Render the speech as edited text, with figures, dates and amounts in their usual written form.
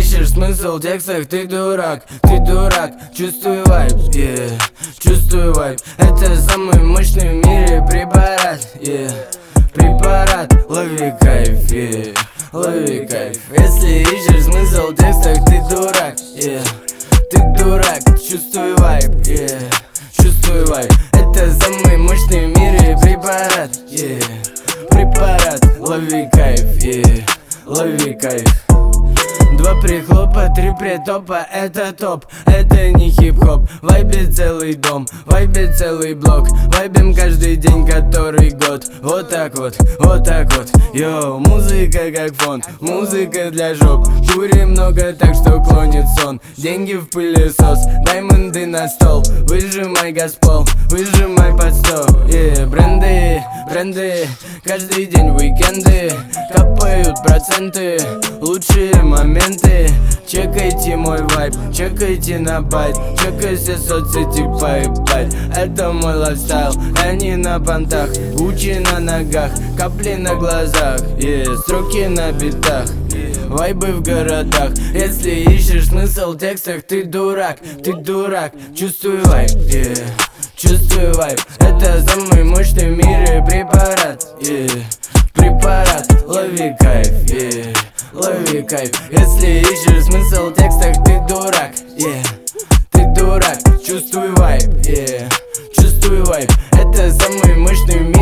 ищешь смысл в текстах, ты дурак, чувствуй вайб, чувствуй вайб. Это самый мощный в мире препарат, препарат, лови кайф, лови кайф. Если ищешь смысл в текстах, ты дурак, ты дурак, чувствуй вайб, чувствуй вайб. Это самый мощный в мире препарат, препарат, лови кайф, лови кайф. Два прихлопа, три притопа, это топ, это не хип-хоп. Вайбит целый дом, вайбит целый блок, вайбим каждый день, который год. Вот так вот, вот так вот, йоу, музыка как фон, музыка для жоп. Курим много, так что клонит сон. Деньги в пылесос, даймонды на стол. Выжимай газпол, выжимай под стол. Бренды, бренды, каждый день уикенды. Капают проценты, лучшие моменты. Чекайте мой вайб, чекайте на байт, чекай все соцсети поебать. Это мой лайфстайл, они на понтах, Гуччи на ногах, капли на глазах, строки на битах, вайбы в городах. Если ищешь смысл в текстах, ты дурак, чувствуй вайб, чувствуй вайб. Это самый мощный в мире препарат, препарат, лови кайф, лови кайф. Если ищешь смысл в текстах, ты дурак, ты дурак, чувствуй вайб, чувствуй вайб. Это самый мощный в мире